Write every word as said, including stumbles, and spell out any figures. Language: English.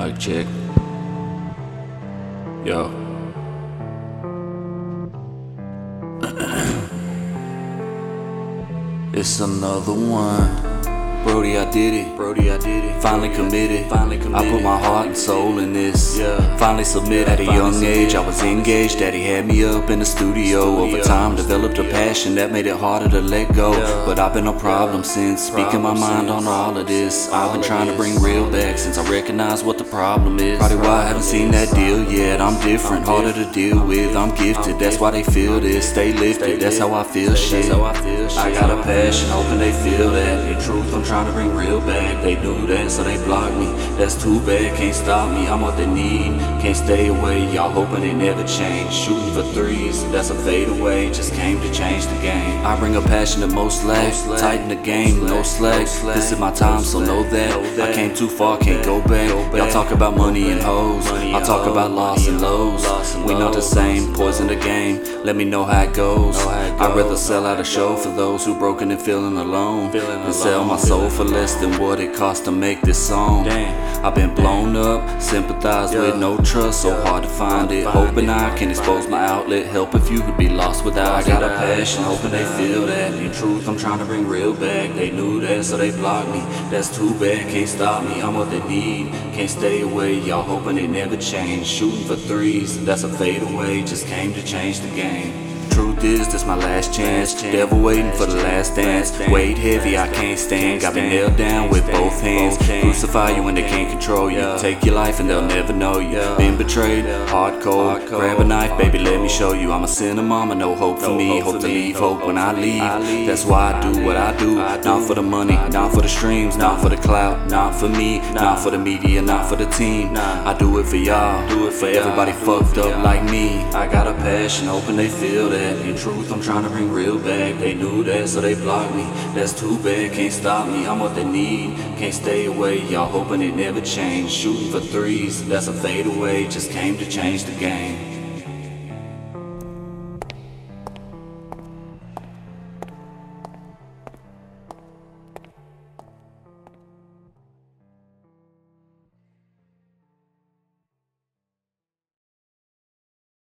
Mic check. Yo. It's another one. Brody, I did it. Brody, I did it. Finally committed. Finally committed. I put my heart and soul in this. Yeah. Finally submitted. At a young age, I was engaged. Daddy had me up in the studio. Over time, developed a passion that made it harder to let go. But I've been a problem since. Speaking my mind on all of this. I've been trying to bring real back since I recognize what the problem is. Probably why I haven't seen that deal yet. I'm different, harder to deal with. I'm gifted, that's why they feel this. Stay lifted, that's how I feel shit. I got a passion, hoping they feel that. In truth, I'm trying to bring real back. They knew that, so they blocked me. That's too bad, can't stop me. I'm what they need, can't stay away. Y'all hoping it never change. Shooting for threes, that's a fade away. Just came to change the game. I bring a passion that most lack. Tighten the game, no slack. This is my time, so know that. I came too far, can't go back. Y'all talk about money and hoes, I talk about loss and lows. We know the same, poison the game. Let me know how it goes. I'd rather sell out a show for those who broken and feeling alone than sell my soul for less than what it cost to make this song. I've been blown up, sympathized with no trust, so hard to find it. Hoping I can expose my outlet, help if you could be lost without. I got a passion, hoping they feel that. In truth, I'm trying to bring real back. They knew that, so they blocked me. That's too bad, can't stop me. I'm what they need, can't stay away. Y'all hoping it never change. Shooting for threes, that's a fade away. Just came to change the game. Truth is, this my last chance. Devil waiting for the last dance. Weight heavy, I can't stand. Got me nailed down with both hands. Crucify you when they can't control you. Take your life and they'll never know you. Been betrayed, hardcore. Grab a knife, baby, let me show you. I'm a sinner, mama, no hope for me. Hope to leave hope when I leave. That's why I do what I do. Not for the money, not for the streams, not for the clout, not for me, not for the media, not for the team. I do it for y'all, do it for everybody fucked up like me. I got a passion, hoping they feel that. In truth, I'm trying to bring real back. They knew that, so they blocked me. That's too bad, can't stop me. I'm what they need, can't stay away. Y'all hoping it never change. Shooting for threes, that's a fade away. Just came to change the game.